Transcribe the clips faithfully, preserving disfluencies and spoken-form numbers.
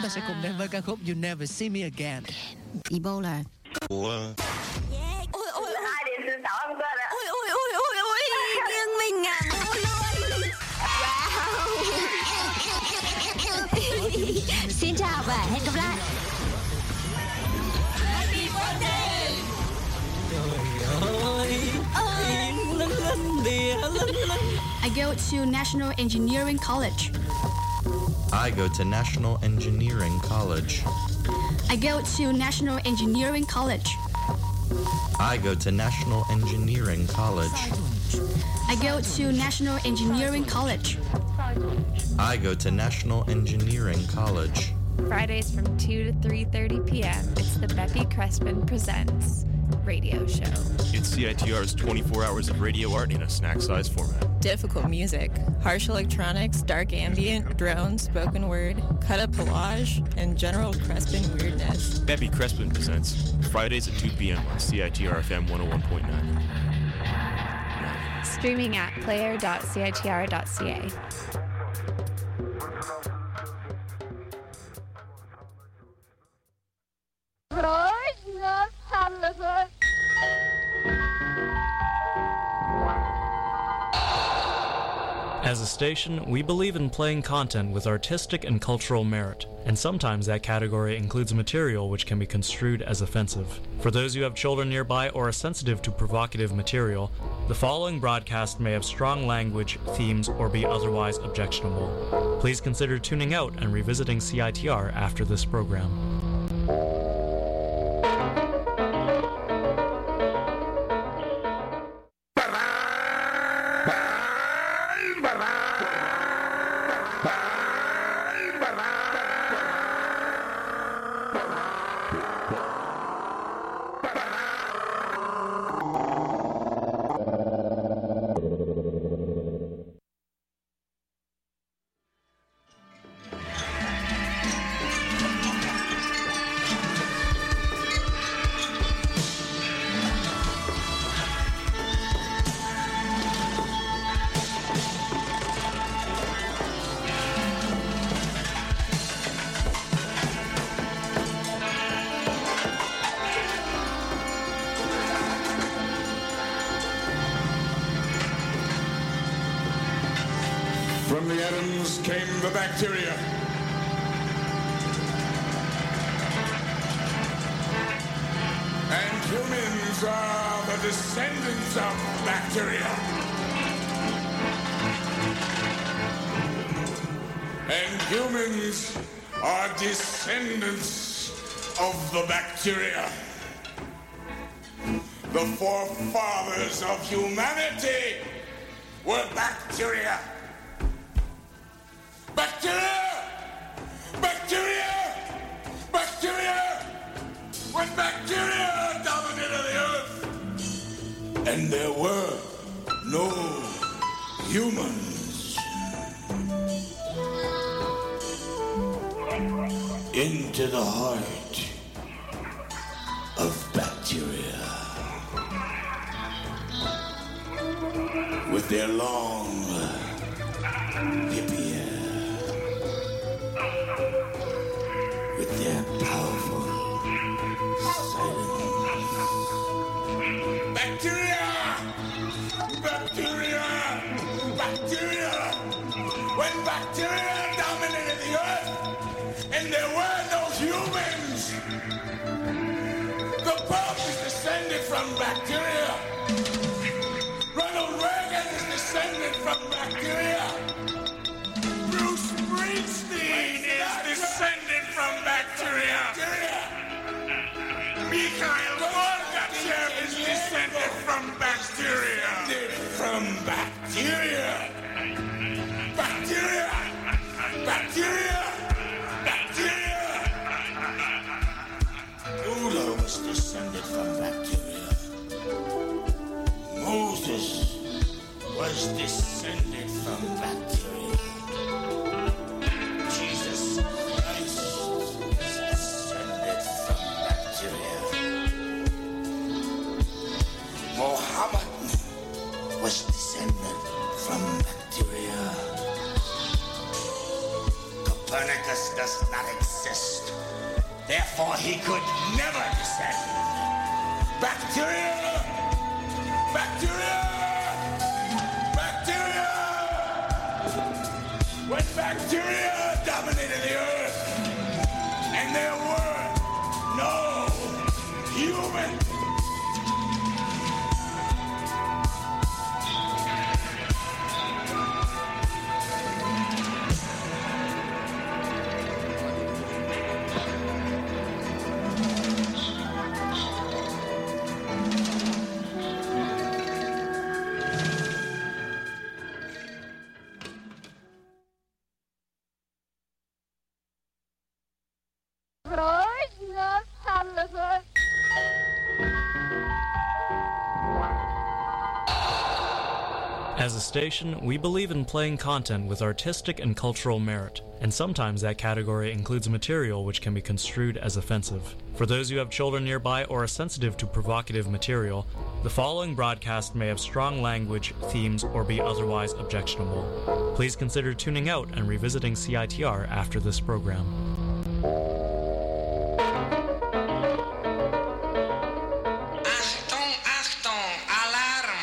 mà sẽ cùng đến với ca khúc You Never See Me Again. Ebola. Ủa? Yeah. Ôi ôi ôi. Hai điểm xin sáu em cơ ạ. Ôi ôi ôi ôi ôi. Nhưng mình à. Wow. Xin chào và hẹn gặp lại. Happy birthday. I go to National Engineering College. I go to National Engineering College. I go to National Engineering College. I go to National Engineering College. I go to National Engineering College. I go to National Engineering College. Fridays from two to three thirty p.m. It's the Beppy Crespin Presents radio show. It's C I T R's twenty-four hours of radio art in a snack-sized format. Difficult music, harsh electronics, dark ambient, drones, spoken word, cut-up collage, and general Crespin weirdness. Beppy Crespin Presents Fridays at two p.m. on C I T R F M one oh one point nine. Streaming at player dot c i t r dot c a. As a station, we believe in playing content with artistic and cultural merit, and sometimes that category includes material which can be construed as offensive. For those who have children nearby or are sensitive to provocative material, the following broadcast may have strong language, themes, or be otherwise objectionable. Please consider tuning out and revisiting C I T R after this program. From the atoms came the bacteria. And humans are the descendants of bacteria. And humans are descendants of the bacteria. The forefathers of humanity were bacteria. Bacteria! Bacteria! Bacteria! When bacteria dominated the earth, and there were no humans. Into the heart of bacteria, with their long hippie hair, with their powerful silence. Bacteria! Bacteria! Bacteria! When bacteria dominated the earth and there were no humans, the Pope is descended from bacteria. Ronald Reagan is descended from bacteria. Bruce Springsteen is descended from bacteria. Mikhail Gorbachev is descended from bacteria. From bacteria. Bacteria. Bacteria. Bacteria. Buddha was descended from bacteria. Moses was descended from bacteria. Jesus Christ is descended from bacteria. Muhammad was descended from bacteria. Copernicus does not exist. Therefore, he could never descend. Bacteria! Bacteria! Bacteria! When bacteria dominated the earth, and there were no humans. As a station, we believe in playing content with artistic and cultural merit, and sometimes that category includes material which can be construed as offensive. For those who have children nearby or are sensitive to provocative material, the following broadcast may have strong language, themes, or be otherwise objectionable. Please consider tuning out and revisiting C I T R after this program. Achtung, Achtung, Alarm!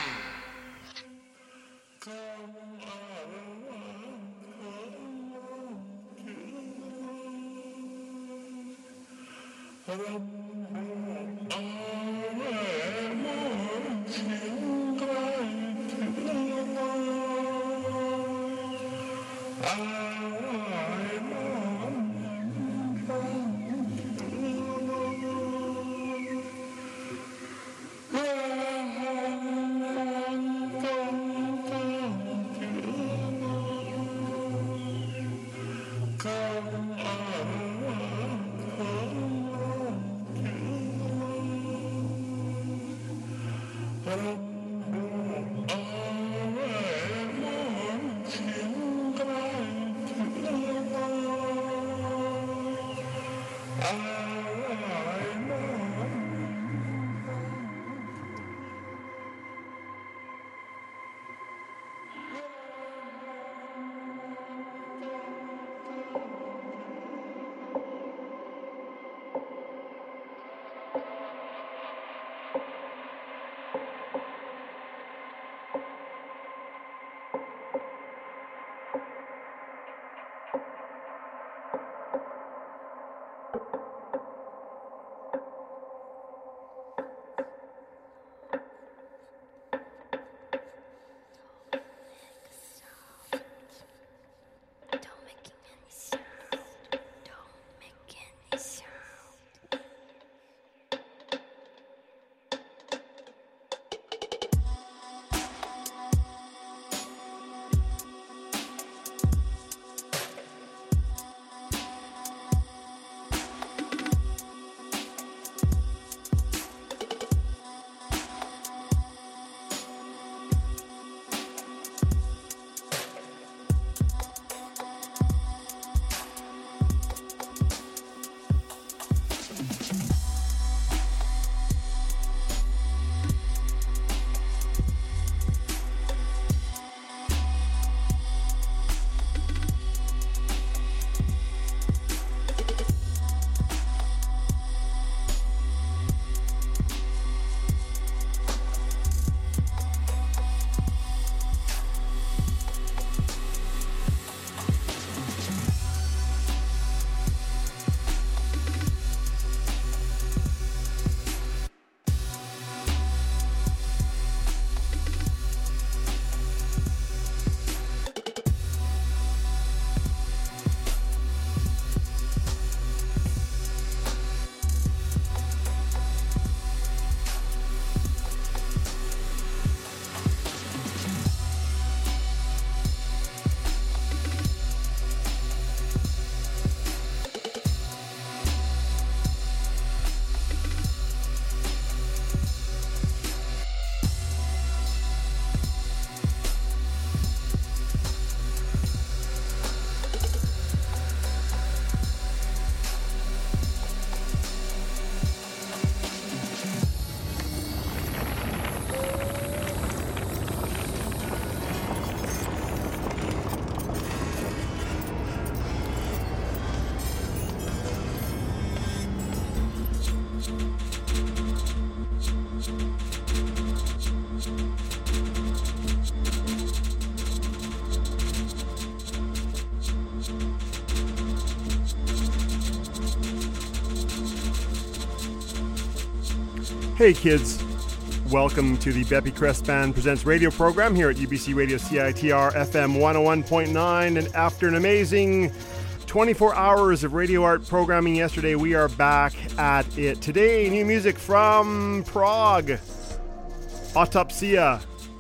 Hey kids, welcome to the Beppy Crest Band Presents radio program here at U B C Radio C I T R F M one oh one point nine, and after an amazing twenty-four hours of radio art programming yesterday, we are back at it. Today, new music from Prague, Autopsia.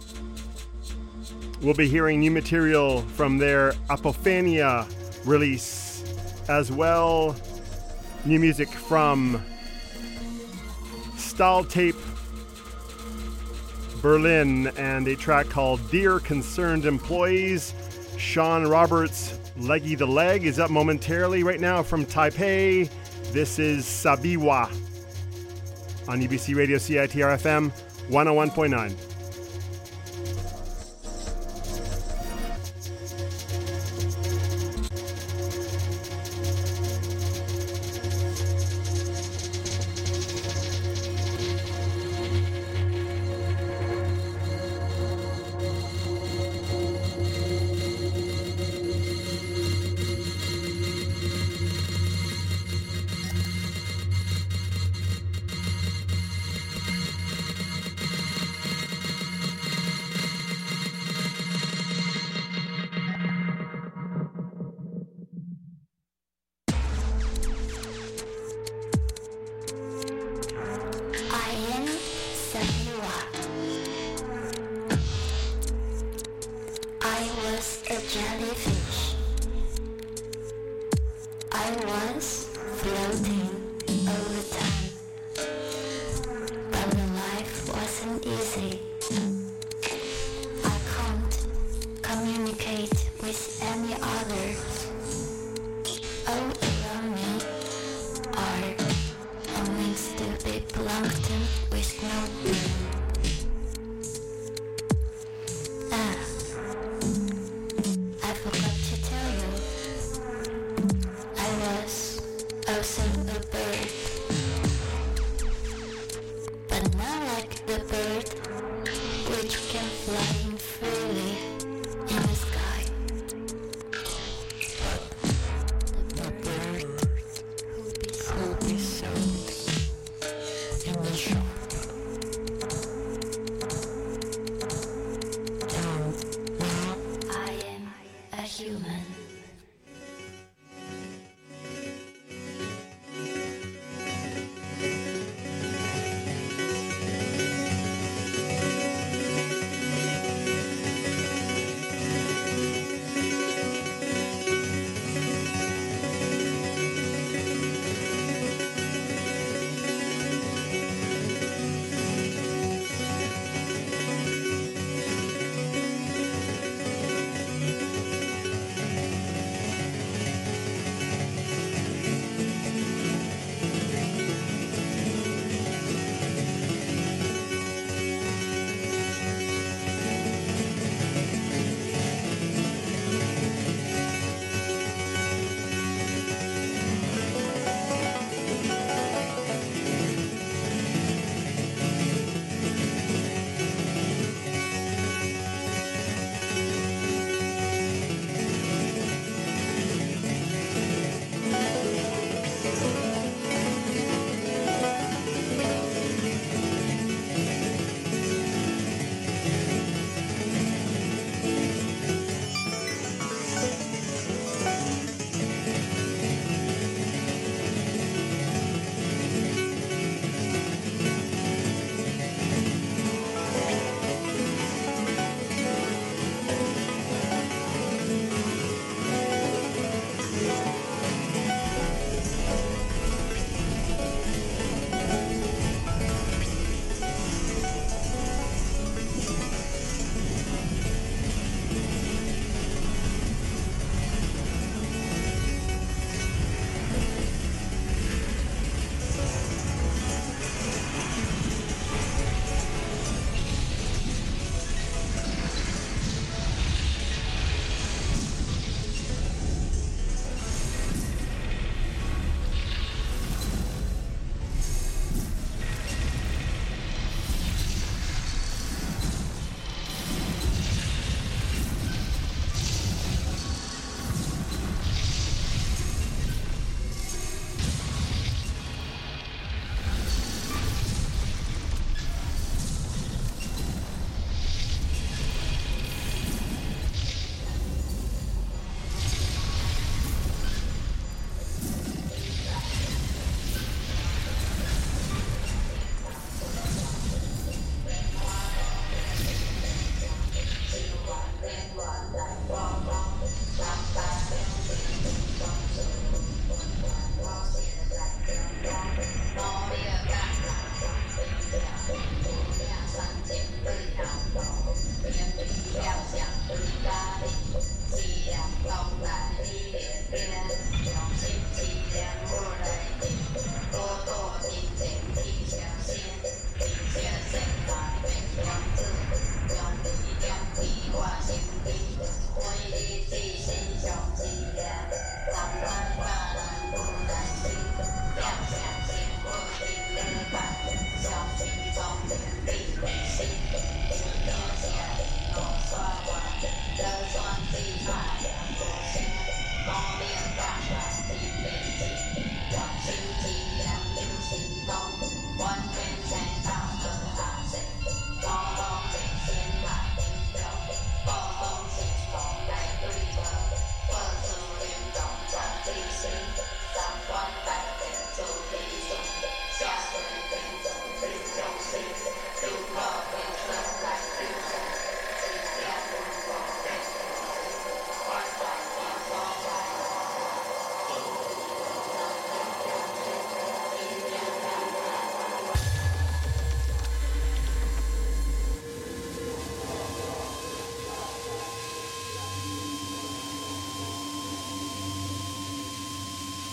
We'll be hearing new material from their Apophenia release, as well new music from Stahl Tape Berlin and a track called Dear Concerned Employees. Sean Roberts' Leggy the Leg is up momentarily right now from Taipei. This is Sabiwa on U B C Radio C I T R F M one oh one point nine.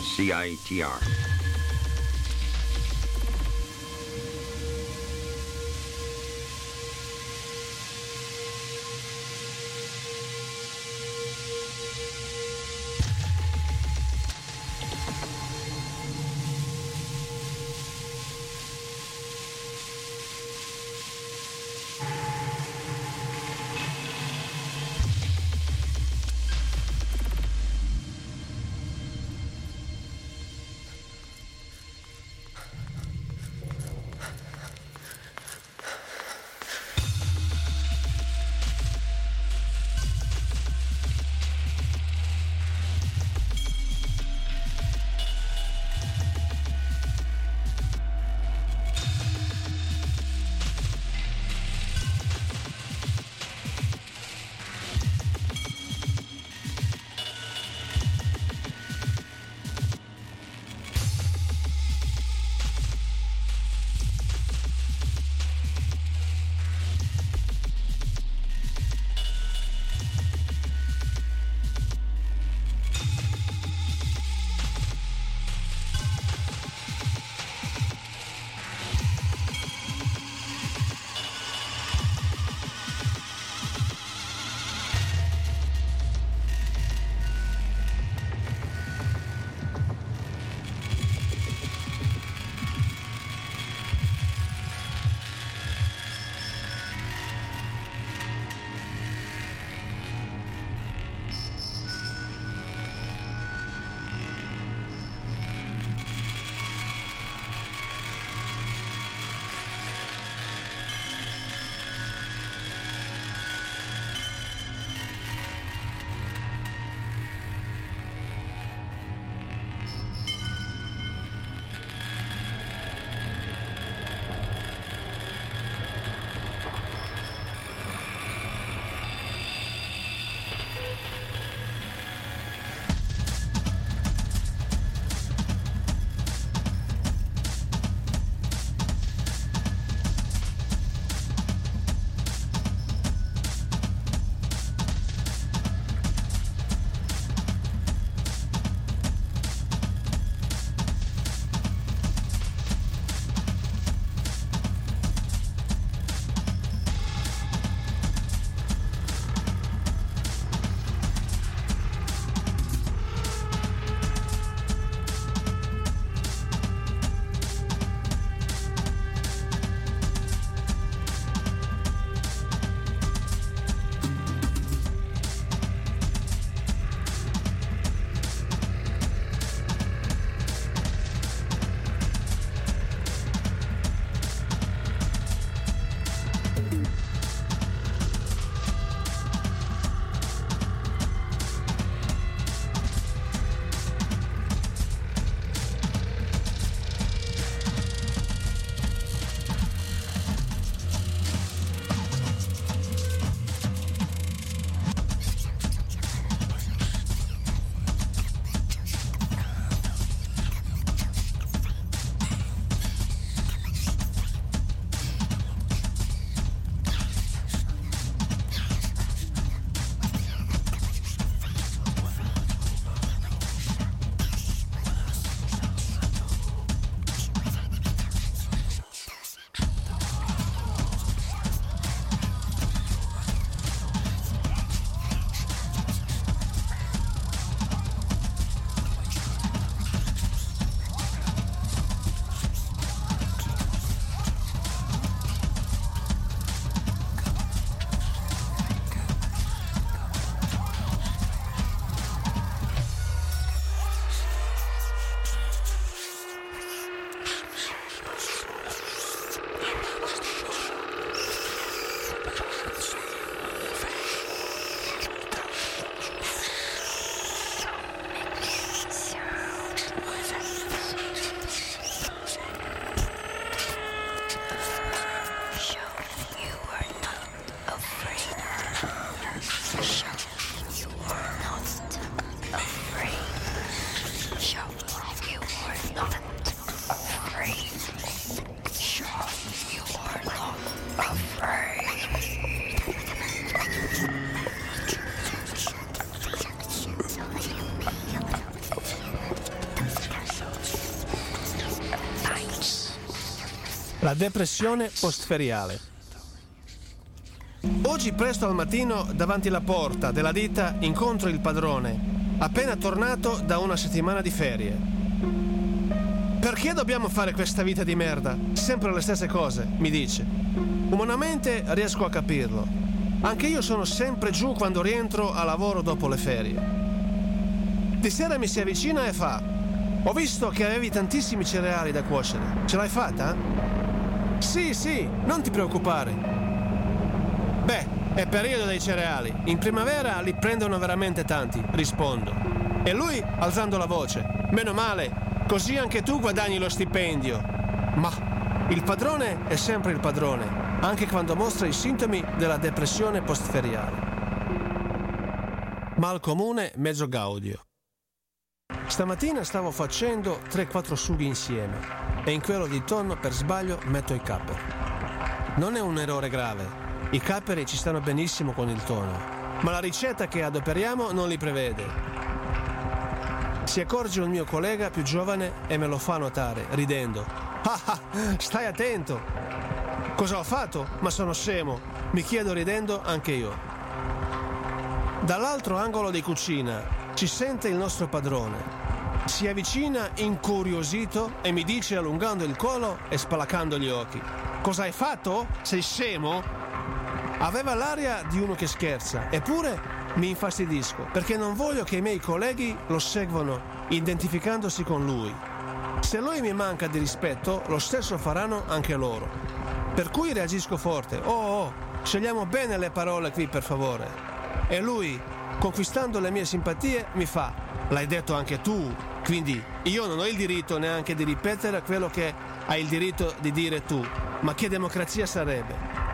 C I T R. La depressione postferiale. Oggi presto al mattino, davanti alla porta della ditta, incontro il padrone, appena tornato da una settimana di ferie. Perché dobbiamo fare questa vita di merda? Sempre le stesse cose, mi dice. Umanamente riesco a capirlo. Anche io sono sempre giù quando rientro a lavoro dopo le ferie. Di sera mi si avvicina e fa: ho visto che avevi tantissimi cereali da cuocere. Ce l'hai fatta? Sì, sì, non ti preoccupare. Beh, è periodo dei cereali. In primavera li prendono veramente tanti, rispondo. E lui, alzando la voce: meno male, così anche tu guadagni lo stipendio. Ma il padrone è sempre il padrone, anche quando mostra i sintomi della depressione postferiale. Mal comune, mezzo gaudio. Stamattina stavo facendo tre quattro sughi insieme e in quello di tonno per sbaglio metto i capperi. Non è un errore grave, i capperi ci stanno benissimo con il tonno, ma la ricetta che adoperiamo non li prevede. Si accorge un mio collega più giovane e me lo fa notare, ridendo: ah ah, stai attento! Cosa ho fatto? Ma sono scemo, mi chiedo ridendo anche io. Dall'altro angolo di cucina ci sente il nostro padrone. Si avvicina incuriosito e mi dice, allungando il collo e spalancando gli occhi: cosa hai fatto? Sei scemo? Aveva l'aria di uno che scherza, eppure mi infastidisco perché non voglio che i miei colleghi lo seguano identificandosi con lui. Se lui mi manca di rispetto, lo stesso faranno anche loro. Per cui reagisco forte: oh oh, scegliamo bene le parole qui per favore. E lui, conquistando le mie simpatie, mi fa: l'hai detto anche tu, quindi io non ho il diritto neanche di ripetere quello che hai il diritto di dire tu. Ma che democrazia sarebbe?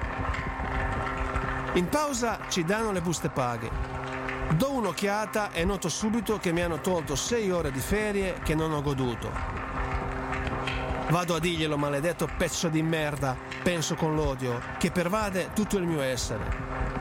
In pausa ci danno le buste paghe. Do un'occhiata e noto subito che mi hanno tolto sei ore di ferie che non ho goduto. Vado a dirglielo, maledetto pezzo di merda, penso con l'odio che pervade tutto il mio essere.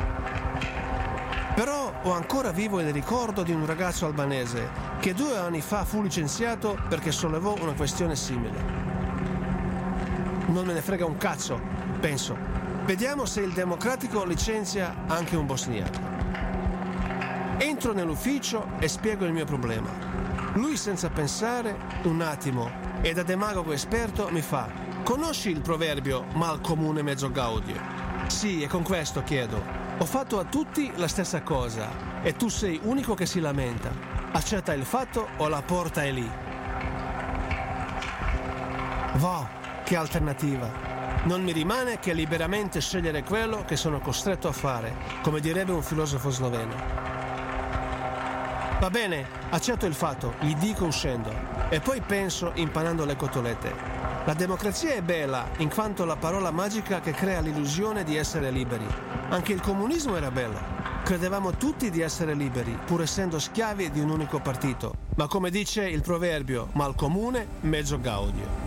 Però ho ancora vivo il ricordo di un ragazzo albanese che due anni fa fu licenziato perché sollevò una questione simile. Non me ne frega un cazzo, penso. Vediamo se il democratico licenzia anche un bosniaco. Entro nell'ufficio e spiego il mio problema. Lui, senza pensare un attimo e da demagogo esperto, mi fa: conosci il proverbio mal comune mezzo gaudio? Sì, e con questo chiedo: ho fatto a tutti la stessa cosa e tu sei unico che si lamenta. Accetta il fatto o la porta è lì. Wow, che alternativa. Non mi rimane che liberamente scegliere quello che sono costretto a fare, come direbbe un filosofo sloveno. Va bene, accetto il fatto, gli dico uscendo, e poi penso impanando le cotolette. La democrazia è bella in quanto la parola magica che crea l'illusione di essere liberi. Anche il comunismo era bello. Credevamo tutti di essere liberi, pur essendo schiavi di un unico partito. Ma come dice il proverbio, mal comune, mezzo gaudio.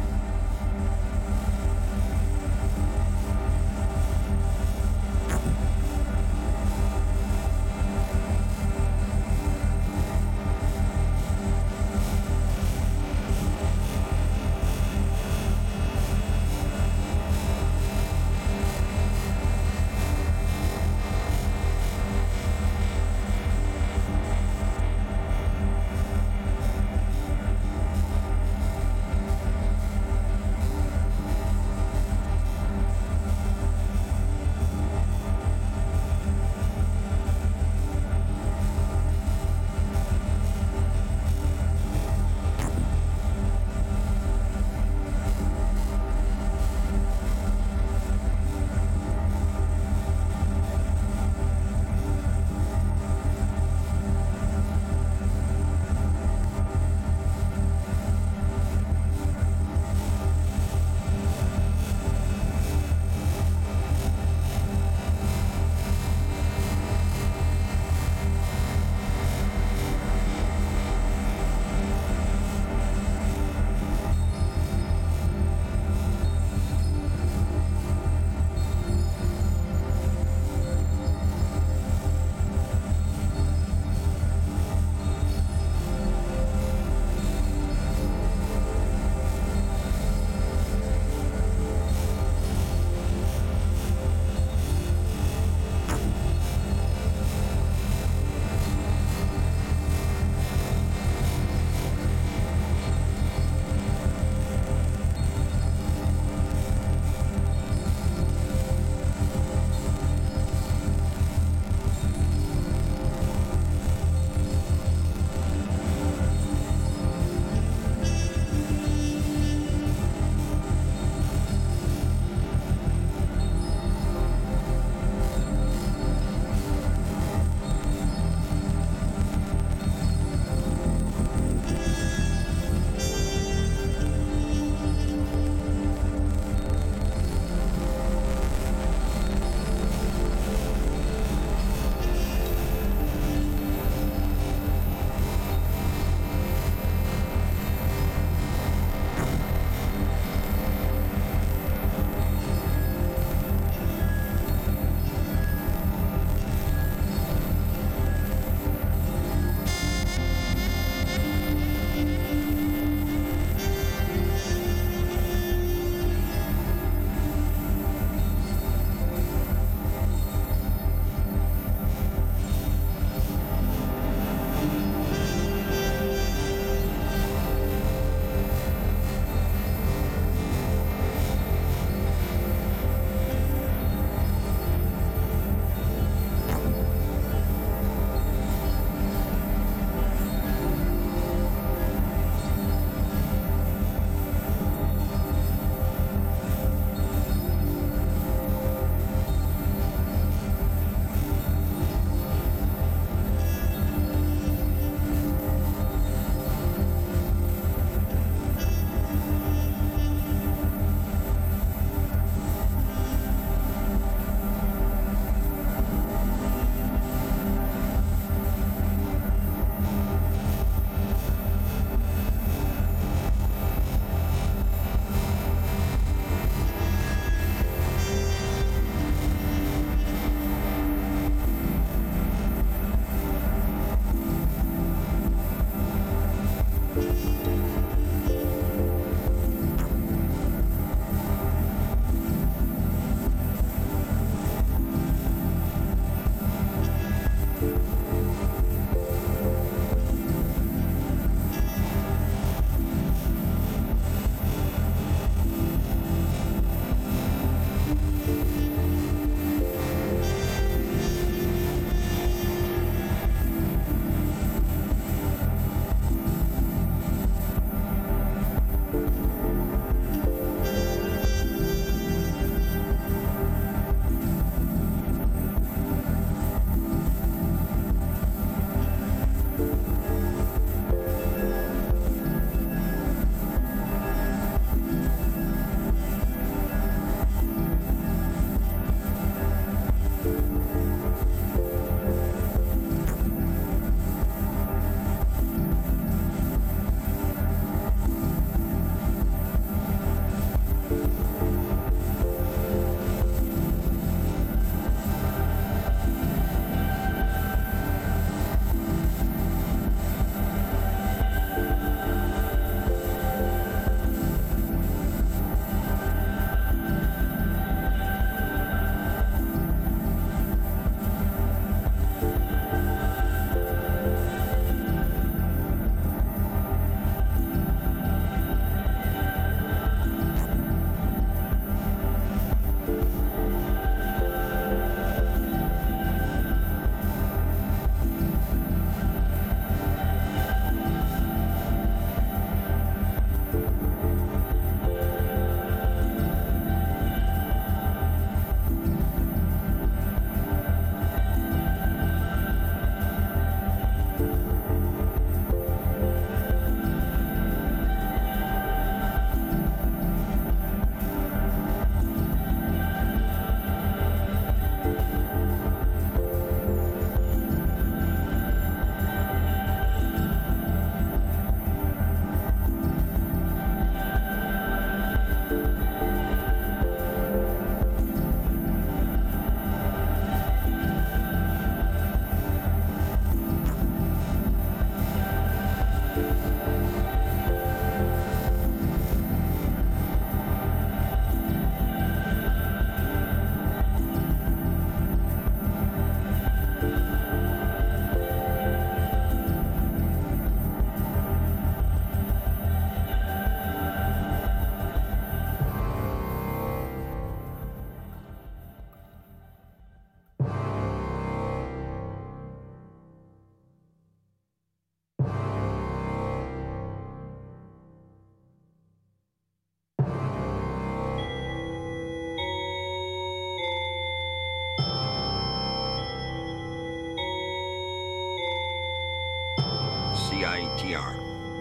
I T R.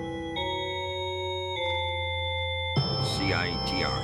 C I T R.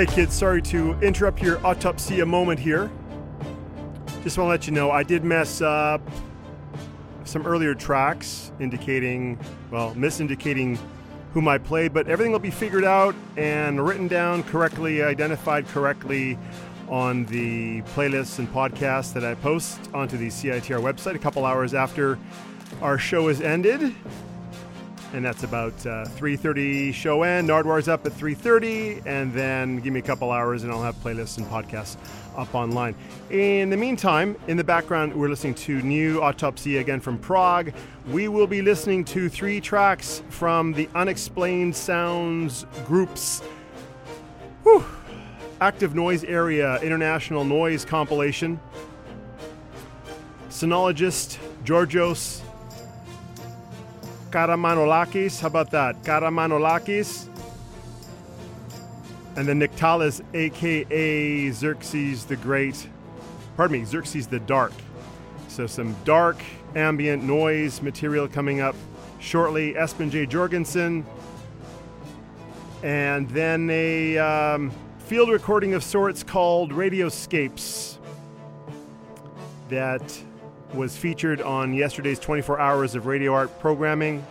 Hey kids, sorry to interrupt your autopsy a moment here. Just want to let you know I did mess up some earlier tracks indicating, well, misindicating whom I played, but everything will be figured out and written down correctly, identified correctly on the playlists and podcasts that I post onto the C I T R website a couple hours after our show is ended. And that's about uh, three thirty show end. Nardwar's up at three thirty, and then give me a couple hours and I'll have playlists and podcasts up online. In the meantime, in the background, we're listening to new Autopsy again from Prague. We will be listening to three tracks from the Unexplained Sounds Group's whew, Active Noise Area International Noise compilation. Sonologist Georgios Karamanolakis, how about that? Karamanolakis. And then Niktalis, a k a. Xerxes the Great. Pardon me, Xerxes the Dark. So some dark ambient noise material coming up shortly. Espen J. Jorgensen. And then a um, field recording of sorts called Radioscapes that was featured on yesterday's twenty-four hours of Radio Art programming.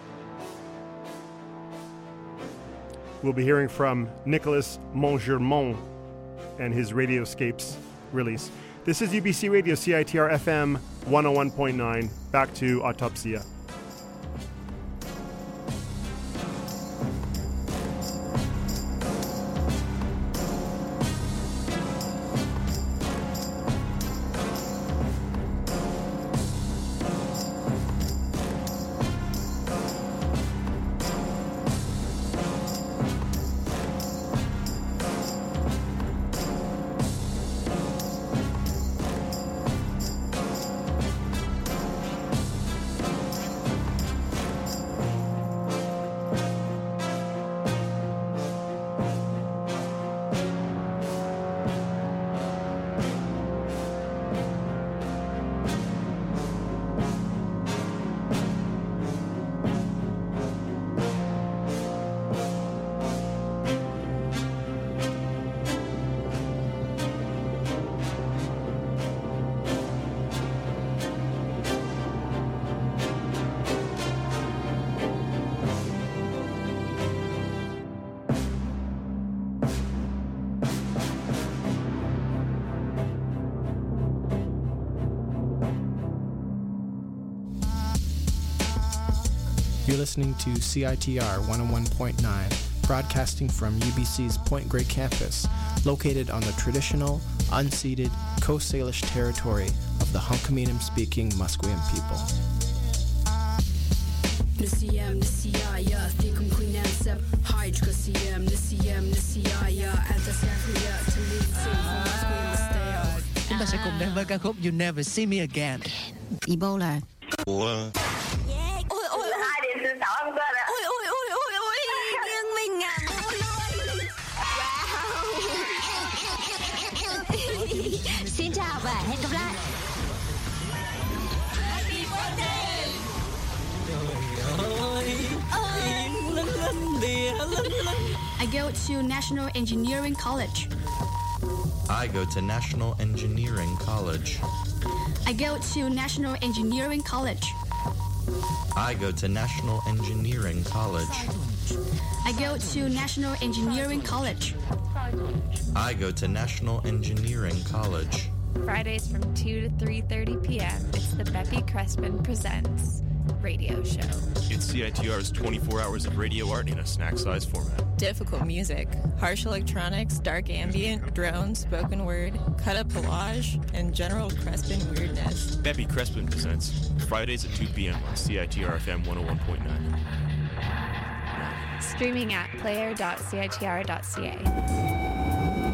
We'll be hearing from Nicolas Montgermont and his Radioscapes release. This is U B C Radio, C I T R F M one oh one point nine. Back to Autopsia. You're listening to C I T R one oh one point nine, broadcasting from U B C's Point Grey campus, located on the traditional, unceded Coast Salish territory of the Hunkaminam-speaking Musqueam people. Chúng ta sẽ cùng đến với ca khúc You Never See Me Again. Ebola. Ủa? Ôi ôi ôi ôi ôi, nhưng mình à. Wow. Xin chào và hẹn gặp lại. Happy birthday. I go to National Engineering College. I go to National Engineering College. I go to National Engineering College. I go to National Engineering College. I go to National Engineering College. I go to National Engineering College. Fridays from two to three thirty p.m. It's the Beppy Crespin Presents radio show. It's C I T R's twenty-four hours of radio art in a snack-sized format. Difficult music, harsh electronics, dark ambient, drones, spoken word, cut-up collage, and general Crespin weirdness. Beppy Crespin Presents, Fridays at two p.m. on C I T R F M one oh one point nine. Streaming at player dot c i t r dot c a.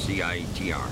C I T R.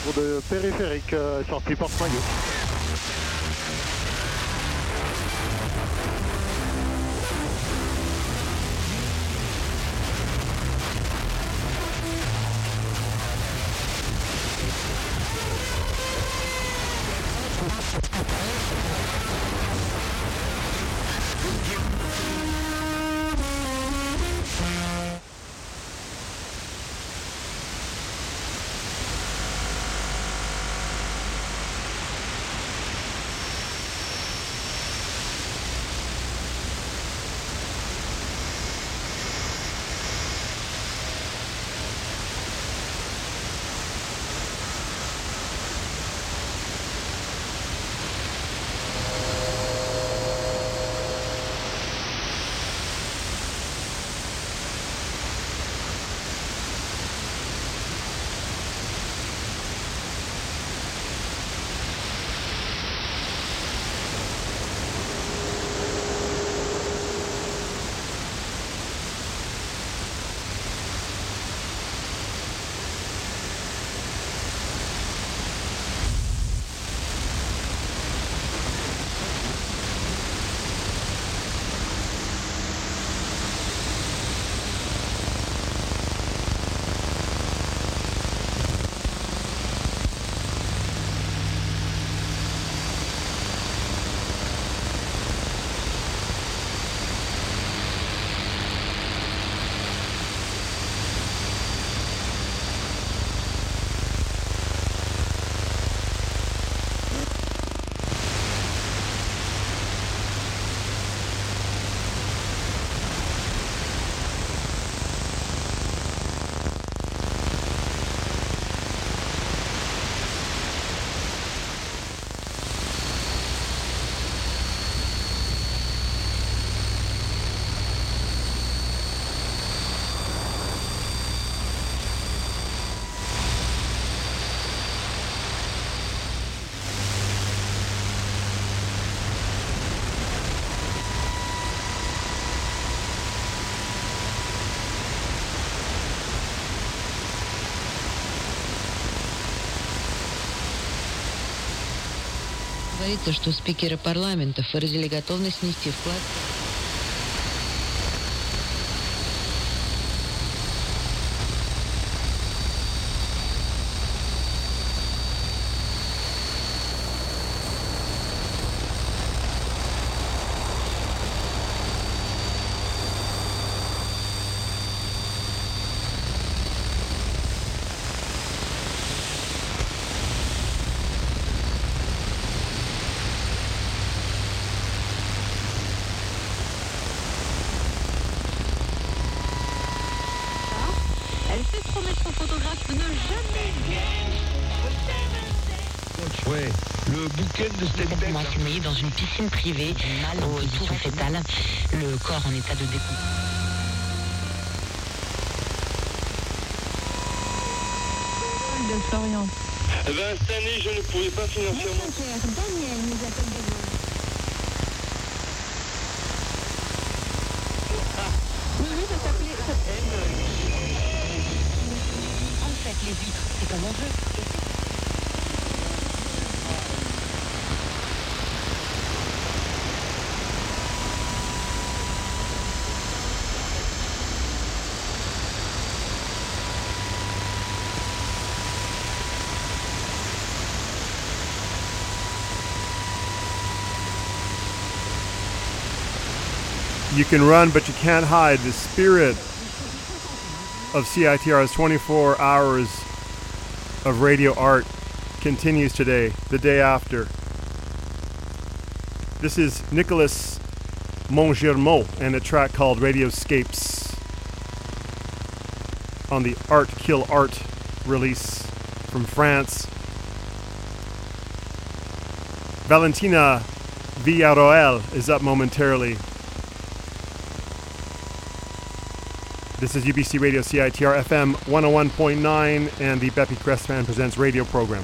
autour de périphérique, euh, sortie porte-maillot. Говорится, что спикеры парламентов выразили готовность внести вклад. Elle fait promettre aux photographes de ne jamais Ouais, le bouquet de cette Complètement assimilé dans une piscine privée, mal en position fétale, le corps en état de découpage. De Florian. Eh ben, cette année, je ne pouvais pas financièrement. Daniel nous appelle demain. Oui, oui, ça s'appelait. En fait, les vitres, c'est comme on veut. You can run, but you can't hide. The spirit of C I T R's twenty-four hours of radio art continues today, the day after. This is Nicolas Montgermont and a track called Radioscapes on the Art Kill Art release from France. Valentina Villarroel is up momentarily. This is U B C Radio C I T R F M one oh one point nine and the Beppy Crestman Presents radio program.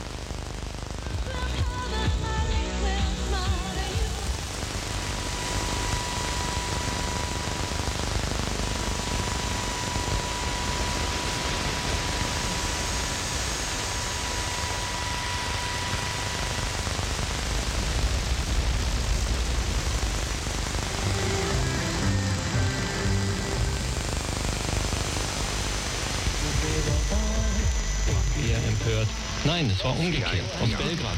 sehr empört. Nein, es war umgekehrt. Aus Belgrad.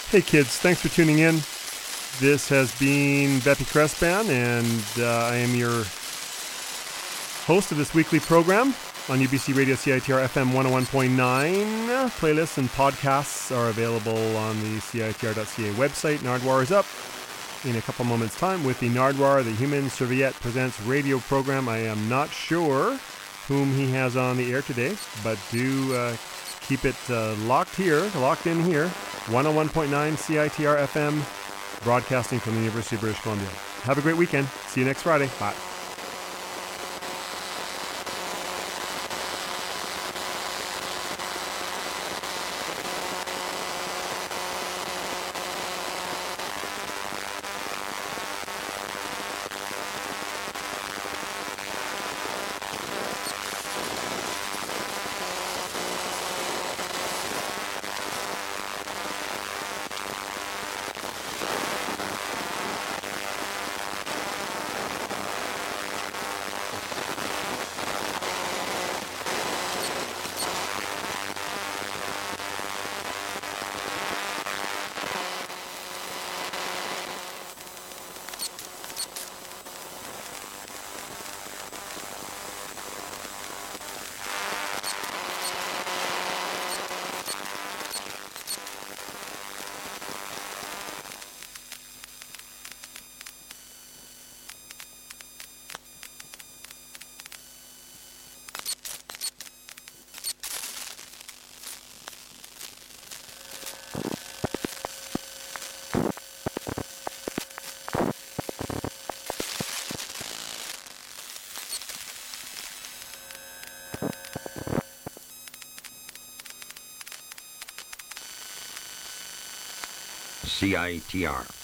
Hey kids, thanks for tuning in. This has been Beppy Crespan, and uh, I am your host of this weekly program on U B C Radio C I T R F M one oh one point nine. Playlists and podcasts are available on the C I T R dot C A website. Nardwar is up in a couple moments' time with the Nardwar, the Human Serviette Presents radio program. I am not sure whom he has on the air today, but do uh, keep it uh, locked here, locked in here. one oh one point nine C I T R F M, broadcasting from the University of British Columbia. Have a great weekend. See you next Friday. Bye. C I T R.